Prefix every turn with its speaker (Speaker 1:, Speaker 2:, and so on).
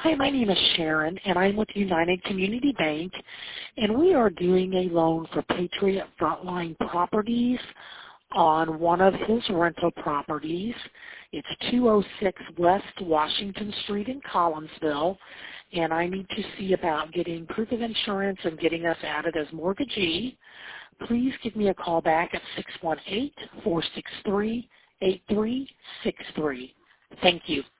Speaker 1: Hi, my name is Sharon, and I'm with United Community Bank, and we are doing a loan for Patriot Frontline Properties on one of his rental properties. It's 206 West Washington Street in Collinsville, and I need to see about getting proof of insurance and getting us added as mortgagee. Please give me a call back at 618-463-8363. Thank you.